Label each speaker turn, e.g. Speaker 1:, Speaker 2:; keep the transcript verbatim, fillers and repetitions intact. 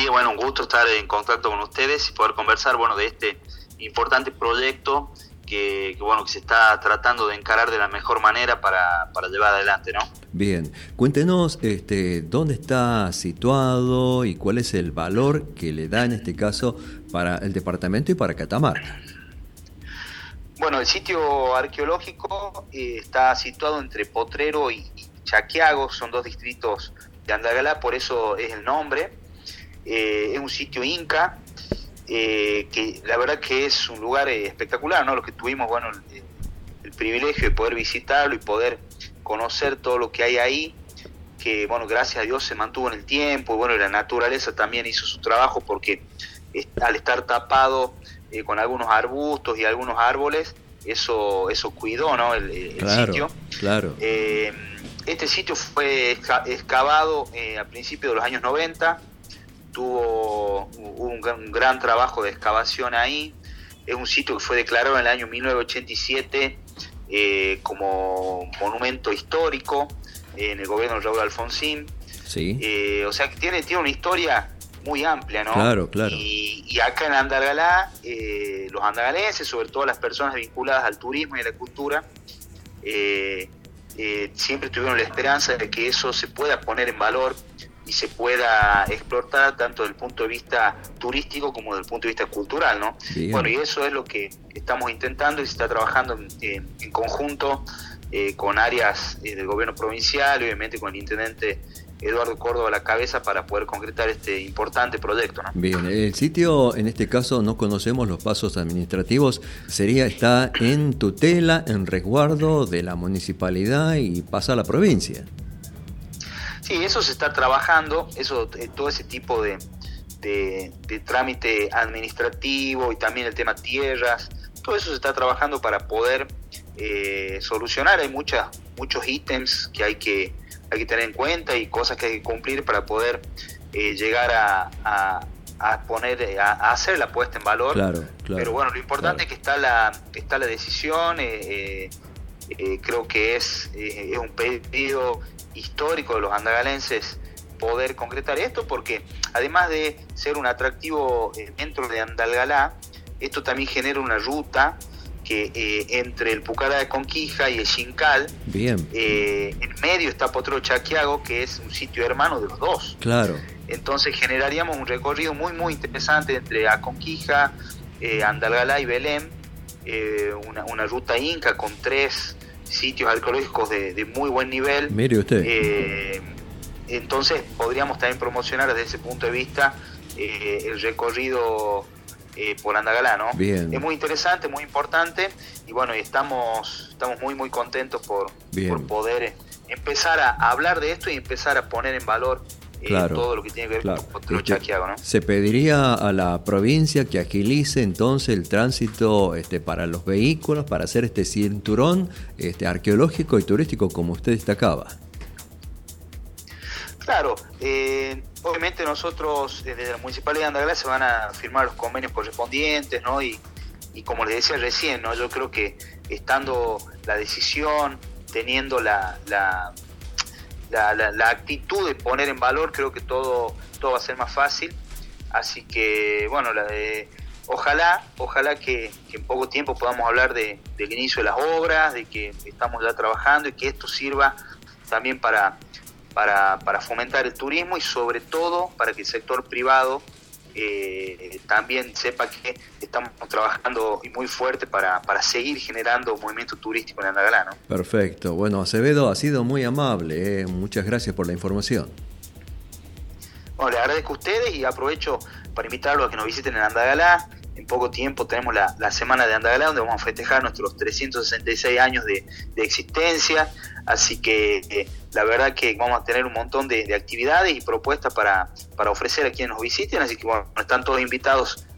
Speaker 1: día, bueno, un gusto estar en contacto con ustedes y poder conversar, bueno, de este importante proyecto que, que bueno, que se está tratando de encarar de la mejor manera para, para llevar adelante, ¿no?
Speaker 2: Bien, cuéntenos este, dónde está situado y cuál es el valor que le da en este caso para el departamento y para Catamarca.
Speaker 1: Bueno, el sitio arqueológico eh, está situado entre Potrero y, y Chaquiago, son dos distritos de Andalgalá, por eso es el nombre. Eh, es un sitio inca, eh, que la verdad que es un lugar eh, espectacular, ¿no? Los que tuvimos, bueno, el, el privilegio de poder visitarlo y poder conocer todo lo que hay ahí, que, bueno, gracias a Dios se mantuvo en el tiempo, y bueno, la naturaleza también hizo su trabajo, porque al estar tapado eh, con algunos arbustos y algunos árboles, eso eso cuidó, ¿no? el, el
Speaker 2: claro,
Speaker 1: sitio.
Speaker 2: Claro.
Speaker 1: Eh, este sitio fue excavado eh, a principios de los años noventa, tuvo un, un gran trabajo de excavación ahí. Es un sitio que fue declarado en el año mil novecientos ochenta y siete eh, como monumento histórico eh, en el gobierno de Raúl Alfonsín.
Speaker 2: Sí.
Speaker 1: Eh, o sea que tiene, tiene una historia muy amplia, ¿no?
Speaker 2: Claro, claro.
Speaker 1: Y, y acá en Andalgalá, eh, los andalgalenses, sobre todo las personas vinculadas al turismo y a la cultura, eh, eh, siempre tuvieron la esperanza de que eso se pueda poner en valor y se pueda explotar tanto desde el punto de vista turístico como desde el punto de vista cultural, ¿no?
Speaker 2: Bien.
Speaker 1: Bueno, y eso es lo que estamos intentando y se está trabajando en, en conjunto eh, con áreas eh, del gobierno provincial y obviamente con el intendente Eduardo Córdoba a la cabeza para poder concretar este importante proyecto, ¿no?
Speaker 2: Bien, el sitio, en este caso no conocemos los pasos administrativos, sería, está en tutela, en resguardo de la municipalidad y pasa a la provincia.
Speaker 1: Sí, eso se está trabajando, eso, todo ese tipo de, de, de trámite administrativo y también el tema tierras, todo eso se está trabajando para poder eh, solucionar. Hay muchas, muchos ítems que hay que hay que tener en cuenta y cosas que hay que cumplir para poder eh, llegar a, a, a poner a, a hacer la puesta en valor.
Speaker 2: Claro, claro,
Speaker 1: pero bueno, lo importante claro. es que está la está la decisión. eh, eh, creo que es, eh, es un pedido histórico de los andalgalenses poder concretar esto, porque además de ser un atractivo eh, dentro de Andalgalá, esto también genera una ruta que eh, entre el Pucará de Conquija y el Xincal,
Speaker 2: bien,
Speaker 1: eh, en medio está Potrero Chaquiago, que es un sitio hermano de los dos.
Speaker 2: Claro.
Speaker 1: Entonces generaríamos un recorrido muy muy interesante entre Aconquija, eh, Andalgalá y Belém, eh, una, una ruta inca con tres sitios arqueológicos de, de muy buen nivel.
Speaker 2: Mire usted.
Speaker 1: Eh, entonces podríamos también promocionar desde ese punto de vista eh, el recorrido Eh, por Andalgalá, ¿no?
Speaker 2: Bien.
Speaker 1: Es muy interesante, muy importante y bueno, y estamos estamos muy muy contentos por, por poder empezar a hablar de esto y empezar a poner en valor eh,
Speaker 2: claro,
Speaker 1: todo lo que tiene que ver
Speaker 2: claro.
Speaker 1: con Potrero Chaquiago, ¿no?
Speaker 2: Se pediría a la provincia que agilice entonces el tránsito este, para los vehículos, para hacer este cinturón este, arqueológico y turístico como usted destacaba.
Speaker 1: Claro, eh, obviamente nosotros desde la Municipalidad de Andalgalá se van a firmar los convenios correspondientes, ¿no? Y, y como les decía recién, ¿no? Yo creo que estando la decisión, teniendo la, la, la, la, la actitud de poner en valor, creo que todo, todo va a ser más fácil. Así que, bueno, la de, ojalá, ojalá que, que en poco tiempo podamos hablar de, del inicio de las obras, de que estamos ya trabajando y que esto sirva también para... Para, para fomentar el turismo y sobre todo para que el sector privado eh, también sepa que estamos trabajando y muy fuerte para, para seguir generando movimiento turístico en Andalgalá, ¿no?
Speaker 2: Perfecto. Bueno, Acevedo ha sido muy amable, ¿eh? Muchas gracias por la información.
Speaker 1: Bueno, les agradezco a ustedes y aprovecho para invitarlos a que nos visiten en Andalgalá. En poco tiempo tenemos la, la Semana de Andalgalá, donde vamos a festejar nuestros trescientos sesenta y seis años de, de existencia, así que eh, la verdad que vamos a tener un montón de, de actividades y propuestas para, para ofrecer a quienes nos visiten, así que bueno, están todos invitados